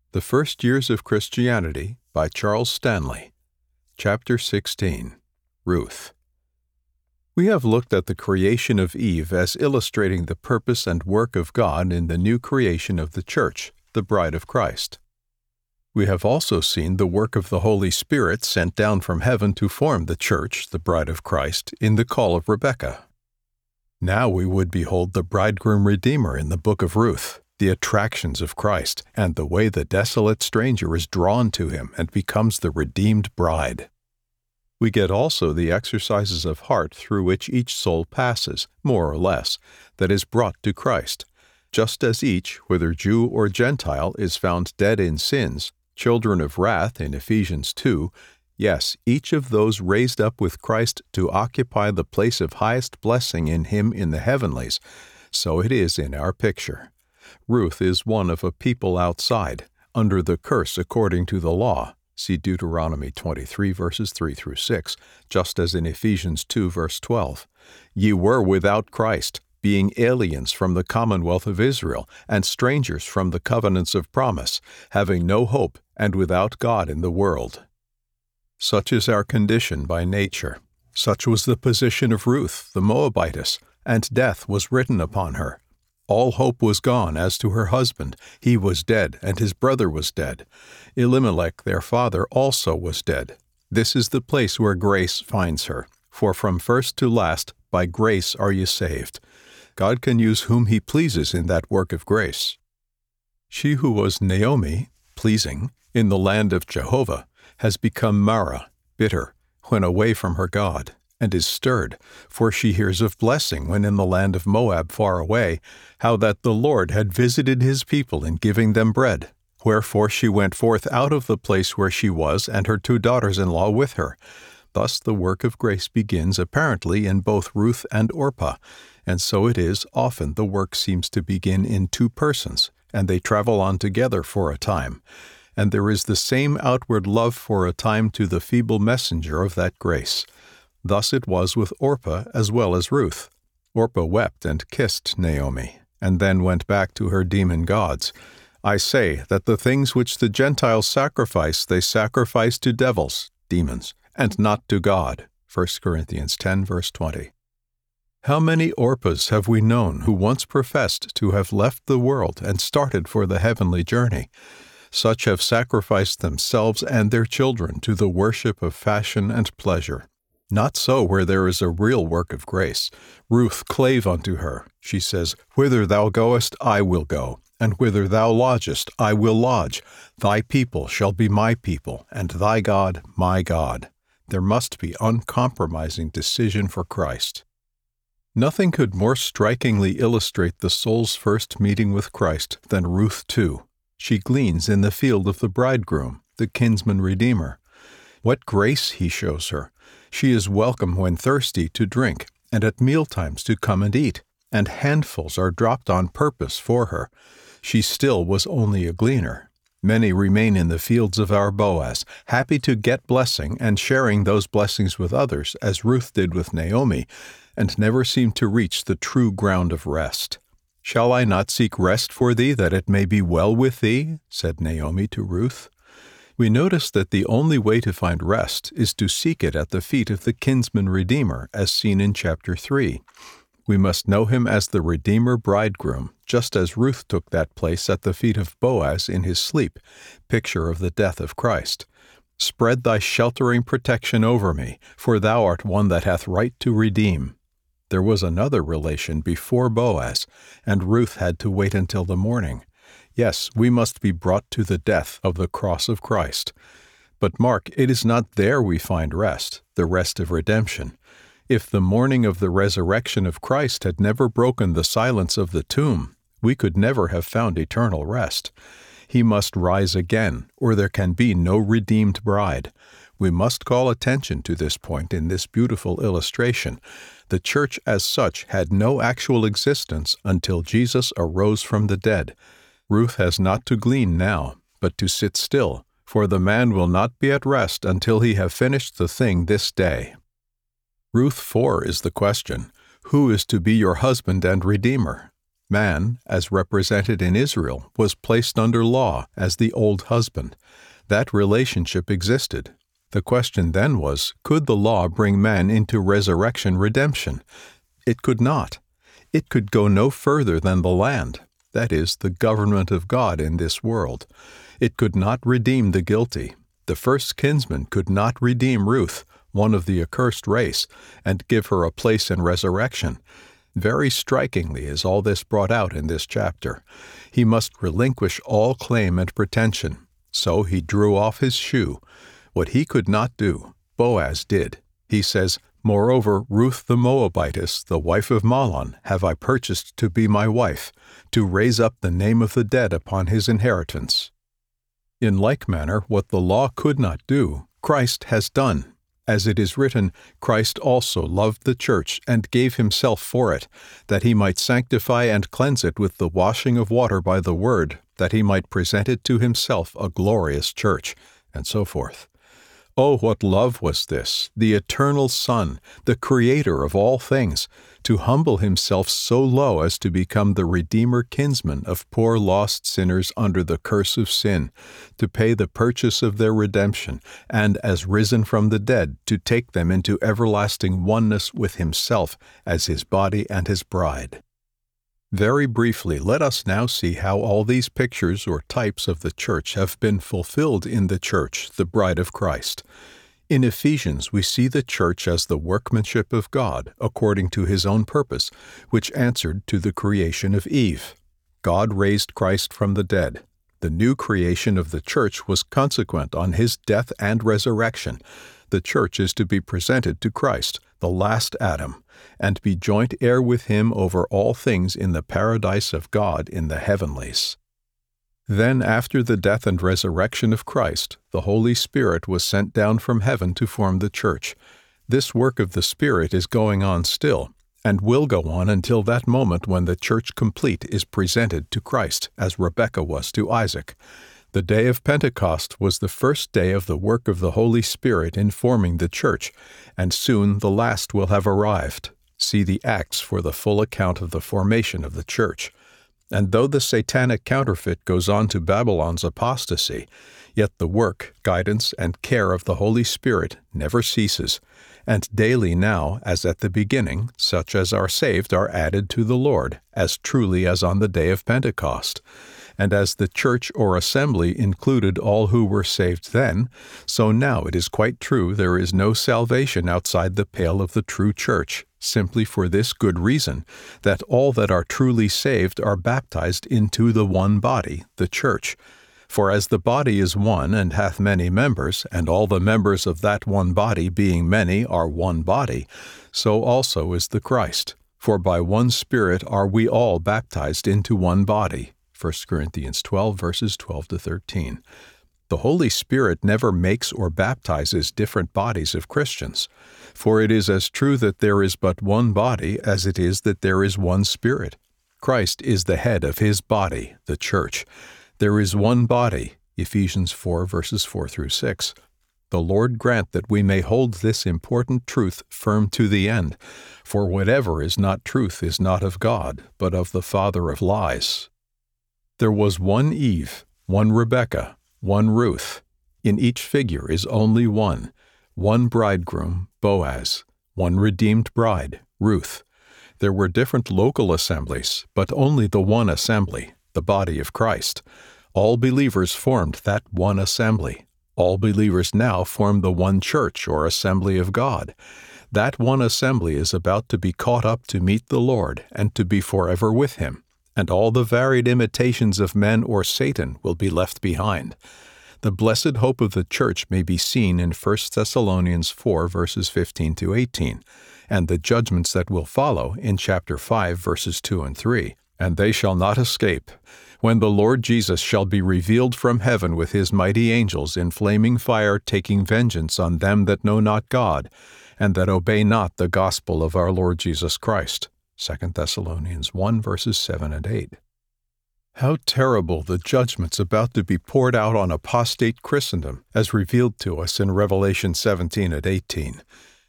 The First Years of Christianity by Charles Stanley. Chapter 16. Ruth. We have looked at the creation of Eve as illustrating the purpose and work of God in the new creation of the Church, the bride of Christ. We have also seen the work of the Holy Spirit sent down from heaven to form the Church, the bride of Christ, in the call of Rebekah. Now we would behold the bridegroom Redeemer in the book of Ruth, the attractions of Christ, and the way the desolate stranger is drawn to him and becomes the redeemed bride. We get also the exercises of heart through which each soul passes, more or less, that is brought to Christ, just as each, whether Jew or Gentile, is found dead in sins, children of wrath in Ephesians 2, yes, each of those raised up with Christ to occupy the place of highest blessing in Him in the heavenlies, so it is in our picture. Ruth is one of a people outside, under the curse according to the law. See Deuteronomy 23 verses 3 through 6, just as in Ephesians 2 verse 12. Ye were without Christ, being aliens from the commonwealth of Israel, and strangers from the covenants of promise, having no hope, and without God in the world. Such is our condition by nature. Such was the position of Ruth, the Moabitess, and death was written upon her. All hope was gone as to her husband. He was dead, and his brother was dead. Elimelech, their father, also was dead. This is the place where grace finds her. For from first to last, by grace are you saved. God can use whom He pleases in that work of grace. She who was Naomi, pleasing, in the land of Jehovah, has become Mara, bitter, when away from her God, and is stirred, for she hears of blessing when in the land of Moab far away, how that the Lord had visited His people in giving them bread. Wherefore she went forth out of the place where she was, and her 2 daughters-in-law with her. Thus the work of grace begins apparently in both Ruth and Orpah, and so it is often the work seems to begin in 2 persons, and they travel on together for a time. And there is the same outward love for a time to the feeble messenger of that grace. Thus it was with Orpah as well as Ruth. Orpah wept and kissed Naomi, and then went back to her demon gods. I say that the things which the Gentiles sacrifice, they sacrifice to devils, demons, and not to God. 1 Corinthians 10, verse 20. How many Orpahs have we known who once professed to have left the world and started for the heavenly journey? Such have sacrificed themselves and their children to the worship of fashion and pleasure. Not so where there is a real work of grace. Ruth clave unto her. She says, Whither thou goest, I will go, and whither thou lodgest, I will lodge. Thy people shall be my people, and thy God my God. There must be uncompromising decision for Christ. Nothing could more strikingly illustrate the soul's first meeting with Christ than Ruth 2. She gleans in the field of the bridegroom, the kinsman redeemer. What grace He shows her! She is welcome when thirsty to drink, and at mealtimes to come and eat, and handfuls are dropped on purpose for her. She still was only a gleaner. Many remain in the fields of our Boaz, happy to get blessing and sharing those blessings with others, as Ruth did with Naomi, and never seem to reach the true ground of rest. Shall I not seek rest for thee, that it may be well with thee? Said Naomi to Ruth. We notice that the only way to find rest is to seek it at the feet of the kinsman Redeemer, as seen in chapter 3. We must know Him as the Redeemer bridegroom, just as Ruth took that place at the feet of Boaz in his sleep, picture of the death of Christ. Spread thy sheltering protection over me, for thou art one that hath right to redeem. There was another relation before Boaz, and Ruth had to wait until the morning. Yes, we must be brought to the death of the cross of Christ. But mark, it is not there we find rest, the rest of redemption. If the morning of the resurrection of Christ had never broken the silence of the tomb, we could never have found eternal rest. He must rise again, or there can be no redeemed bride. We must call attention to this point in this beautiful illustration. The church as such had no actual existence until Jesus arose from the dead. Ruth has not to glean now, but to sit still, for the man will not be at rest until he have finished the thing this day. Ruth 4 is the question, Who is to be your husband and redeemer? Man, as represented in Israel, was placed under law as the old husband. That relationship existed. The question then was, could the law bring man into resurrection redemption? It could not. It could go no further than the land, that is, the government of God in this world. It could not redeem the guilty. The first kinsman could not redeem Ruth, one of the accursed race, and give her a place in resurrection. Very strikingly is all this brought out in this chapter. He must relinquish all claim and pretension. So he drew off his shoe. What he could not do, Boaz did. He says, "Moreover, Ruth the Moabitess, the wife of Mahlon, have I purchased to be my wife, to raise up the name of the dead upon his inheritance." In like manner, what the law could not do, Christ has done. As it is written, Christ also loved the church and gave himself for it, that he might sanctify and cleanse it with the washing of water by the word, that he might present it to himself a glorious church, and so forth. Oh, what love was this, the eternal Son, the Creator of all things, to humble himself so low as to become the Redeemer kinsman of poor lost sinners under the curse of sin, to pay the purchase of their redemption, and as risen from the dead, to take them into everlasting oneness with himself as his body and his bride. Very briefly, let us now see how all these pictures or types of the church have been fulfilled in the church, the bride of Christ. In Ephesians, we see the church as the workmanship of God, according to his own purpose, which answered to the creation of Eve. God raised Christ from the dead. The new creation of the church was consequent on his death and resurrection. The church is to be presented to Christ, the last Adam, and be joint heir with him over all things in the paradise of God in the heavenlies. Then, after the death and resurrection of Christ, the Holy Spirit was sent down from heaven to form the church. This work of the Spirit is going on still, and will go on until that moment when the church complete is presented to Christ, as Rebekah was to Isaac. The day of Pentecost was the first day of the work of the Holy Spirit in forming the church, and soon the last will have arrived. See the Acts for the full account of the formation of the church. And though the satanic counterfeit goes on to Babylon's apostasy, yet the work, guidance, and care of the Holy Spirit never ceases, and daily now, as at the beginning, such as are saved are added to the Lord, as truly as on the day of Pentecost. And as the church or assembly included all who were saved then, so now it is quite true there is no salvation outside the pale of the true church, simply for this good reason, that all that are truly saved are baptized into the one body, the church. For as the body is one and hath many members, and all the members of that one body being many are one body, so also is the Christ. For by one Spirit are we all baptized into one body. 1 Corinthians 12, verses 12 to 13. The Holy Spirit never makes or baptizes different bodies of Christians, for it is as true that there is but one body as it is that there is one Spirit. Christ is the head of his body, the church. There is one body, Ephesians 4, verses 4 through 6. The Lord grant that we may hold this important truth firm to the end, for whatever is not truth is not of God, but of the father of lies. There was one Eve, one Rebekah, one Ruth. In each figure is only one bridegroom, Boaz, one redeemed bride, Ruth. There were different local assemblies, but only the one assembly, the body of Christ. All believers formed that one assembly. All believers now form the one church or assembly of God. That one assembly is about to be caught up to meet the Lord and to be forever with him, and all the varied imitations of men or Satan will be left behind. The blessed hope of the church may be seen in 1 Thessalonians 4, verses 15 to 18, and the judgments that will follow in chapter 5, verses 2 and 3. And they shall not escape, when the Lord Jesus shall be revealed from heaven with his mighty angels in flaming fire, taking vengeance on them that know not God, and that obey not the gospel of our Lord Jesus Christ. 2 Thessalonians 1, verses 7 and 8. How terrible the judgments about to be poured out on apostate Christendom, as revealed to us in Revelation 17 and 18.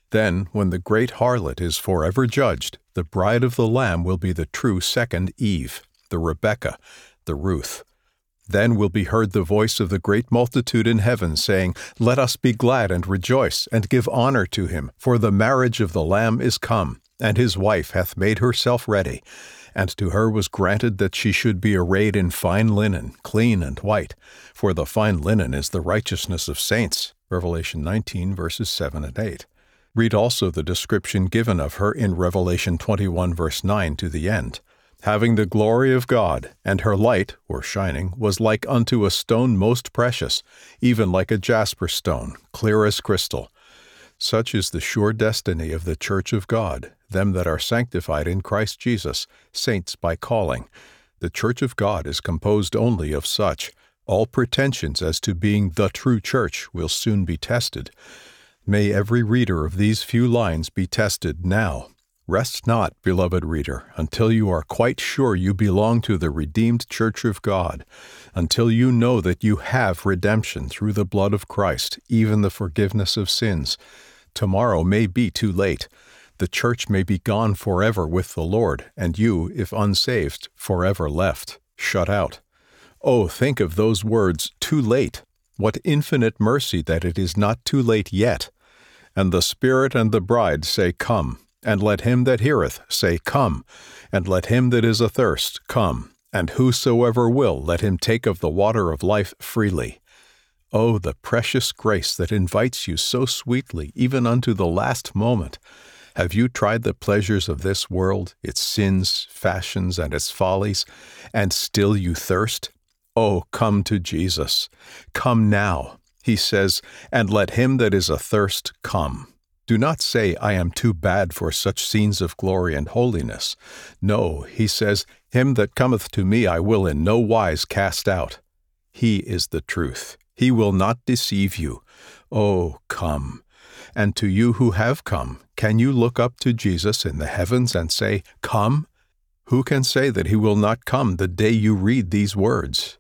Then, when the great harlot is forever judged, the bride of the Lamb will be the true second Eve, the Rebekah, the Ruth. Then will be heard the voice of the great multitude in heaven, saying, Let us be glad and rejoice, and give honor to him, for the marriage of the Lamb is come, and his wife hath made herself ready. And to her was granted that she should be arrayed in fine linen, clean and white, for the fine linen is the righteousness of saints. Revelation 19, verses 7 and 8. Read also the description given of her in Revelation 21, verse 9 to the end. Having the glory of God, and her light, or shining, was like unto a stone most precious, even like a jasper stone, clear as crystal. Such is the sure destiny of the church of God, them that are sanctified in Christ Jesus, saints by calling. The church of God is composed only of such. All pretensions as to being the true church will soon be tested. May every reader of these few lines be tested now. Rest not, beloved reader, until you are quite sure you belong to the redeemed church of God, until you know that you have redemption through the blood of Christ, even the forgiveness of sins. Tomorrow may be too late. The church may be gone forever with the Lord, and you, if unsaved, forever left, shut out. Oh, think of those words, too late. What infinite mercy that it is not too late yet. And the Spirit and the bride say, Come. And let him that heareth say, Come. And let him that is athirst come. And whosoever will, let him take of the water of life freely. Oh, the precious grace that invites you so sweetly, even unto the last moment. Have you tried the pleasures of this world, its sins, fashions, and its follies, and still you thirst? Oh, come to Jesus. Come now. He says, And let him that is athirst come. Do not say, I am too bad for such scenes of glory and holiness. No, he says, Him that cometh to me I will in no wise cast out. He is the truth. He will not deceive you. Oh, come. And to you who have come, can you look up to Jesus in the heavens and say, Come? Who can say that he will not come the day you read these words?